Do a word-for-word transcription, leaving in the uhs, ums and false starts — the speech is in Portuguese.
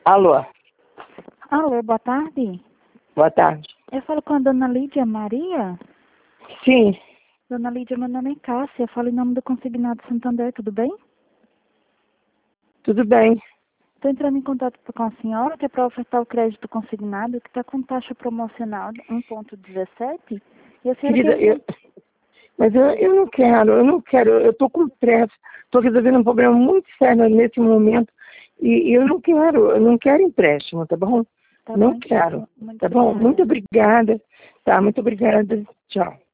Alô, Alô, boa tarde. boa tarde. Eu falo com a dona Lídia Maria. Sim, Dona Lídia, meu nome é Cássia. Eu falo em nome do Consignado Santander, tudo bem? tudo bem. Estou entrando em contato com a senhora, que é para ofertar o crédito consignado, que está com taxa promocional um ponto dezessete. E a senhora Querida, quer... eu, mas eu, eu não quero, eu não quero, eu estou com pressa, estou resolvendo um problema muito sério nesse momento e, e eu não quero, eu não quero empréstimo, tá bom? Tá Não bom, quero, então. Muito tá bom? obrigada. Muito obrigada, tá? Muito obrigada, tchau.